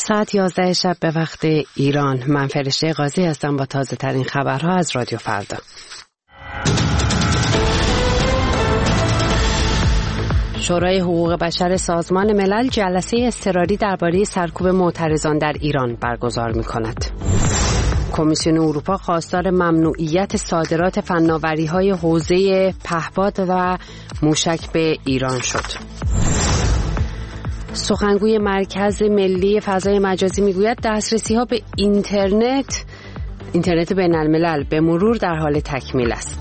ساعت 11 شب به وقت ایران. من فرشته قاضی هستم با تازه ترین خبرها از رادیو فردا. شورای حقوق بشر سازمان ملل جلسه اضطراری درباره سرکوب معترضان در ایران برگزار می‌کند. کمیسیون اروپا خواستار ممنوعیت صادرات فناوری‌های حوزه پهپاد و موشک به ایران شد. سخنگوی مرکز ملی فضای مجازی میگوید دسترسی‌ها به اینترنت بین الملل به مرور در حال تکمیل است.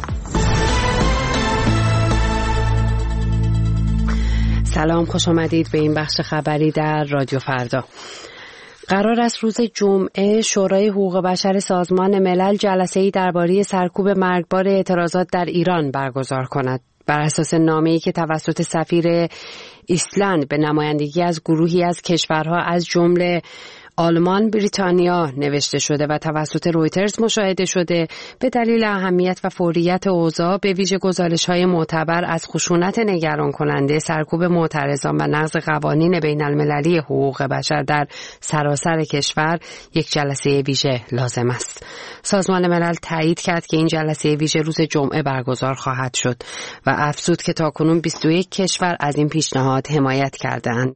سلام، خوش آمدید به این بخش خبری در رادیو فردا. قرار است روز جمعه شورای حقوق بشر سازمان ملل جلسه‌ای درباره سرکوب مرگبار اعتراضات در ایران برگزار کند. بر اساس نامه‌ای که توسط سفیر ایسلند به نمایندگی از گروهی از کشورها از جمله آلمان، بریتانیا نوشته شده و توسط رویترز مشاهده شده، به دلیل اهمیت و فوریت اوضاع به ویژه گزارش‌های معتبر از خشونت نگران کننده سرکوب معترضان و نقض قوانین بین المللی حقوق بشر در سراسر کشور یک جلسه ویژه لازم است. سازمان ملل تایید کرد که این جلسه ویژه روز جمعه برگزار خواهد شد و افزود که تاکنون 21 کشور از این پیشنهاد حمایت کردند.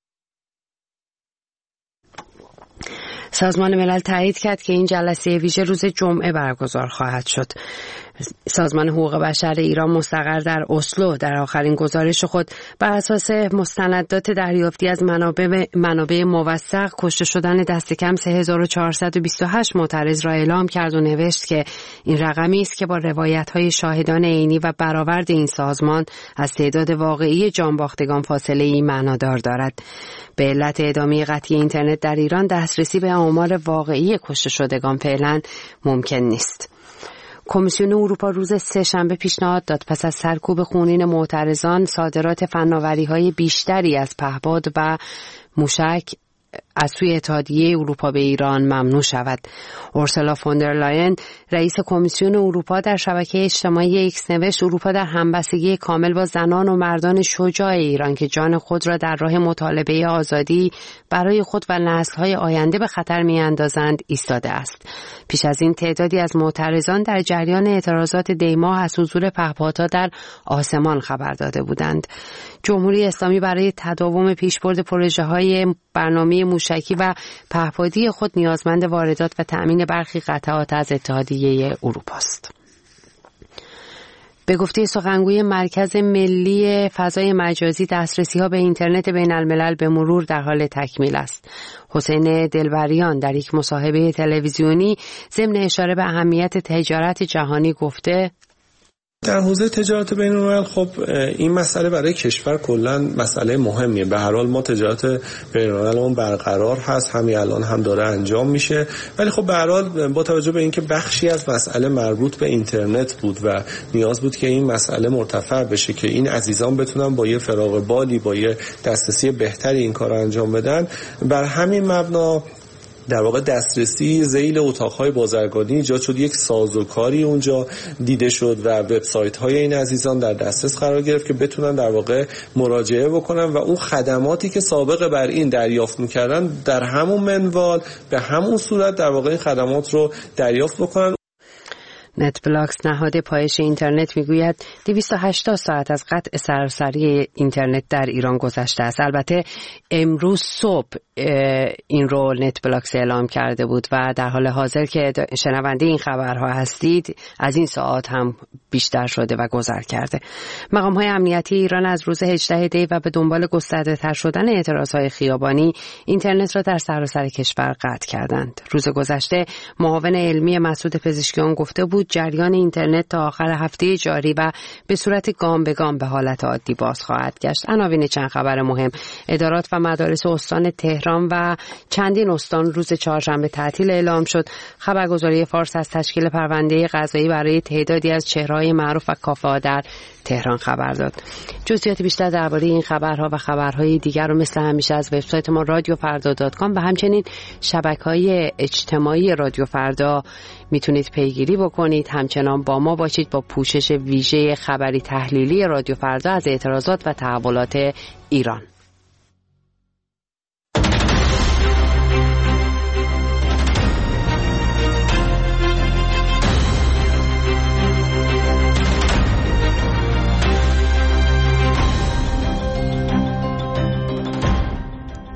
سازمان ملل تایید کرد که این جلسه ویژه روز جمعه برگزار خواهد شد. سازمان حقوق بشر ایران مستقر در اسلو در آخرین گزارش خود بر اساس مستندات دریافتی از منابع موثق کشته شدن دست کم 3428 معترض را اعلام کرد و نوشت که این رقمی است که با روایت‌های شاهدان عینی و برآورد این سازمان از تعداد واقعی جانباختگان فاصله‌ای معنادار دارد. به علت ادامه قطعی اینترنت در ایران دسترسی به آمار واقعی کشته شدگان فعلا ممکن نیست. کمیسیون اروپا روز سه‌شنبه پیشنهاد داد پس از سرکوب خونین معترضان صادرات فناوری‌های بیشتری از پهپاد و موشک از سوی اتحادیه اروپا به ایران ممنوع شود. اورسولا فوندرلاین رئیس کمیسیون اروپا در شبکه اجتماعی ایکس نوشت اروپا در همبستگی کامل با زنان و مردان شجاع ایران که جان خود را در راه مطالبه آزادی برای خود و نسل‌های آینده به خطر می‌اندازند ایستاده است. پیش از این تعدادی از معترضان در جریان اعتراضات دی‌ماه از حضور پهپادها در آسمان خبر داده بودند. جمهوری اسلامی برای تداوم پیشبرد پروژه‌های برنامه موشکی و پهپادی خود نیازمند واردات و تأمین برخی قطعات از اتحادیه اروپا است. به گفته سخنگوی مرکز ملی فضای مجازی دسترسی‌ها به اینترنت بین الملل به مرور در حال تکمیل است. حسین دلبریان در یک مصاحبه تلویزیونی ضمن اشاره به اهمیت تجارت جهانی گفته در حوزه تجارت بین‌الملل خب این مسئله برای کشور کلا مسئله مهمیه. به هر حال ما تجارت بین‌المللمون برقرار هست، همین الان هم داره انجام میشه، ولی خب به هر حال با توجه به اینکه بخشی از مسئله مربوط به اینترنت بود و نیاز بود که این مسئله مرتفع بشه که این عزیزان بتونن با یه فراغ بالی با یه دسترسی بهتری این کارو انجام بدن، بر همین مبنا در واقع دسترسی ذیل اتاق‌های بازرگانی ایجاد شد. یک سازوکاری اونجا دیده شد و وبسایت‌های این عزیزان در دسترس قرار گرفت که بتونن در واقع مراجعه بکنن و اون خدماتی که سابق بر این دریافت می‌کردن در همون منوال به همون صورت در واقع این خدمات رو دریافت بکنن. نتبلاکس نهاد پایش اینترنت میگوید 280 ساعت از قطع سراسری اینترنت در ایران گذشته است. البته امروز صبح این رو نتبلاکس اعلام کرده بود و در حال حاضر که شنونده این خبرها هستید از این ساعت هم بیشتر شده و گذر کرده. مقام‌های امنیتی ایران از روز 18 دی و به دنبال گسترده‌تر شدن اعتراض‌های خیابانی اینترنت را در سراسر کشور قطع کردند. روز گذشته معاون علمی مسعود پزشکیان گفته بود جریان اینترنت تا آخر هفته جاری و به صورت گام به گام به حالت عادی باز خواهد گشت. عناوین چند خبر مهم: ادارات و مدارس استان تهران و چندین استان روز چهارشنبه تعطیل اعلام شد. خبرگزاری فارس از تشکیل پرونده قضایی برای تعدادی از چهره‌های معروف و کافه‌ها در تهران خبر داد. جزئیات بیشتر درباره این خبرها و خبرهای دیگر رو مثل همیشه از وبسایت ما radiofarda.com و همچنین شبکه‌های اجتماعی رادیو فردا میتونید پیگیری بکنید. همچنان با ما باشید با پوشش ویژه خبری تحلیلی رادیو فردا از اعتراضات و تحولات ایران.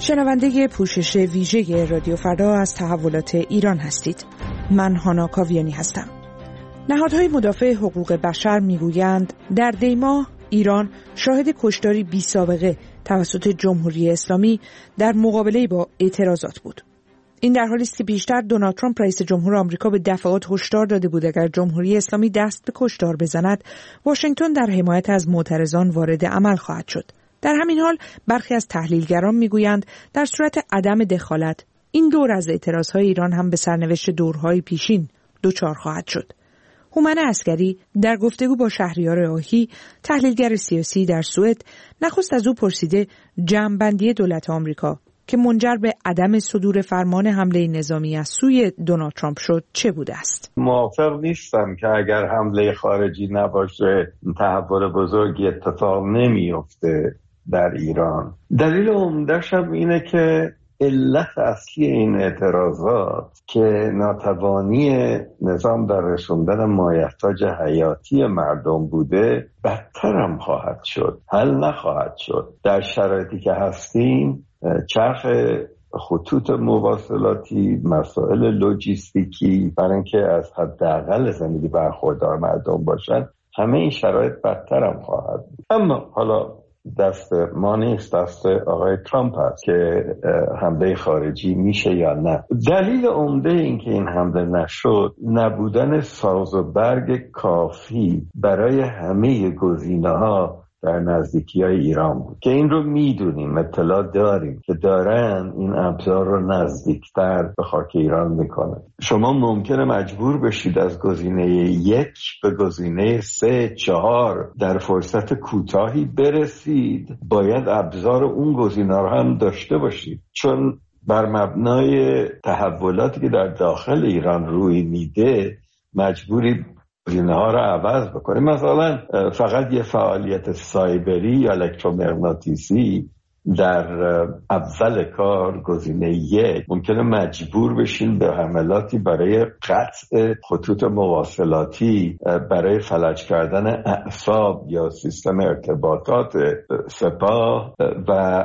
شنونده پوشش ویژه رادیو فردا از تحولات ایران هستید. من هانا کاویانی هستم. نهادهای مدافع حقوق بشر میگویند در دی ماه ایران شاهد کشتاری بی سابقه توسط جمهوری اسلامی در مقابله با اعتراضات بود. این در حالی است که بیشتر دونالد ترامپ رئیس جمهور آمریکا به دفعات هشدار داده بود اگر جمهوری اسلامی دست به کشتار بزند، واشنگتن در حمایت از معترضان وارد عمل خواهد شد. در همین حال برخی از تحلیلگران میگویند در صورت عدم دخالت این دور از اعتراضهای ایران هم به سرنوشت دورهای پیشین دچار خواهد شد. هومن عسکری در گفتگو با شهریار آهی، تحلیلگر سیاسی در سوئد، نخست از او پرسیده جمع‌بندی دولت آمریکا که منجر به عدم صدور فرمان حمله نظامی از سوی دونالد ترامپ شد چه بوده است؟ موافق نیستم که اگر حمله خارجی نباشه تحول بزرگی اتفاق نمیفته در ایران. دلیل عمده‌ش هم اینه که علت اصلی این اعتراضات که ناتوانی نظام در رسوندن مایحتاج حیاتی مردم بوده بدتر هم خواهد شد، حل نخواهد شد. در شرایطی که هستیم چرخ خطوط مواصلاتی، مسائل لوجستیکی، برای اینکه از حداقل زندگی برخوردار مردم باشن، همه این شرایط بدتر هم خواهد بود. اما حالا دست ما نیست، دست آقای ترامپ هست که حمله خارجی میشه یا نه. دلیل عمده این که این حمله نشد نبودن ساز و برگ کافی برای همه گزینه‌ها در نزدیکی‌های ایران بود که این رو میدونیم، اطلاع داریم که دارن این ابزار رو نزدیکتر به خاک ایران میکنن. شما ممکنه مجبور بشید از گزینه 1 به گزینه 3 4 در فرصت کوتاهی برسید. باید ابزار اون گزینه رو هم داشته باشید، چون بر مبنای تحولاتی که در داخل ایران روی میده مجبوری گزینه‌ها رو عوض بکنیم. مثلا فقط یه فعالیت سایبری یا الکترومغناطیسی در اول کار گزینه 1 ممکنه مجبور بشین به حملاتی برای قطع خطوط مواصلاتی، برای فلج کردن اعصاب یا سیستم ارتباطات سپاه و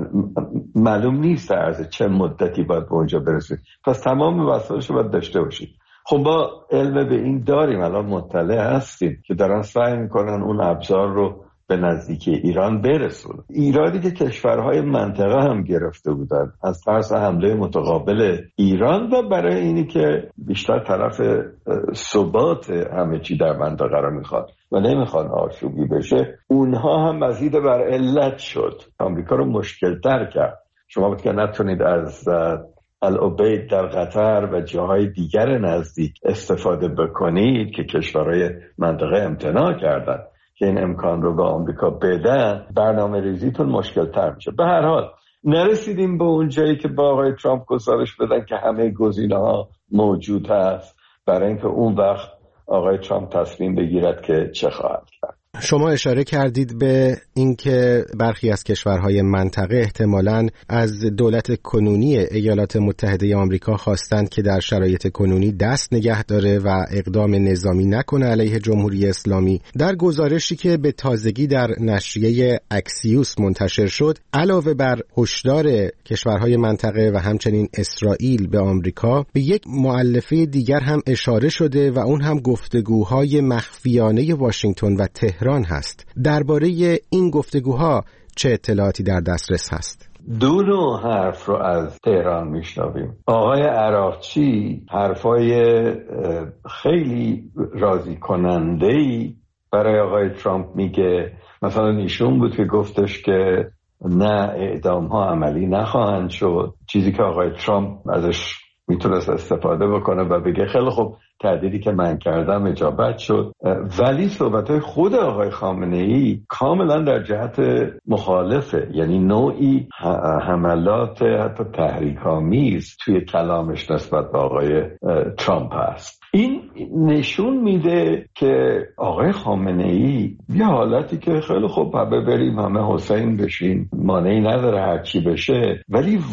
معلوم نیست در عرض چه مدتی باید به اونجا برسید. پس تمام وسایلش رو باید داشته باشید. خب ما علم به این داریم، الان مطلع هستیم که دارن سعی میکنن اون ابزار رو به نزدیکی ایران برسونن. ایرادی که کشورهای منطقه هم گرفته بودن از ترس حمله متقابل ایران و برای اینی که بیشتر طرف ثبات همه چی در منطقه رو میخواد و نمیخوان آشوبی بشه، اونها هم مزید بر علت شد، آمریکا رو مشکل تر کرد. شما بود که نتونید از العبید در قطر و جاهای دیگر نزدیک استفاده بکنید که کشورهای منطقه امتناع کردن که این امکان رو به آمریکا بدن، برنامه ریزیتون مشکل تر میشه. به هر حال نرسیدیم به اون جایی که با آقای ترامپ گزارش بدن که همه گزینه ها موجود هست، برای اینکه اون وقت آقای ترامپ تصمیم بگیرد که چه خواهد کرد. شما اشاره کردید به اینکه برخی از کشورهای منطقه احتمالاً از دولت کنونی ایالات متحده آمریکا خواستند که در شرایط کنونی دست نگه داره و اقدام نظامی نکنه علیه جمهوری اسلامی. در گزارشی که به تازگی در نشریه اکسیوس منتشر شد، علاوه بر هشدار کشورهای منطقه و همچنین اسرائیل به آمریکا، به یک مؤلفه دیگر هم اشاره شده و اون هم گفتگوهای مخفیانه واشنگتن و تهران هست. درباره این گفتگوها چه اطلاعاتی در دسترس هست؟ دو نوع حرف رو از تهران میشنویم. آقای عراقچی حرفای خیلی راضی کننده‌ای برای آقای ترامپ میگه. مثلا ایشون بود که گفتش که نه، اعدام ها عملی نخواهند شد، چیزی که آقای ترامپ ازش میتونست استفاده بکنه و بگه خیلی خوب، تهدیدی که من کردم اجابت شد. ولی صحبت‌های خود آقای خامنه‌ای کاملا در جهت مخالفه، یعنی نوعی حملات حتی تحریک‌آمیز توی کلامش نسبت به آقای ترامپ هست. این نشون میده که آقای خامنه‌ای یه حالتی که خیلی خوب همه بریم همه حسین بشیم، مانعی نداره هرچی بشه، ولی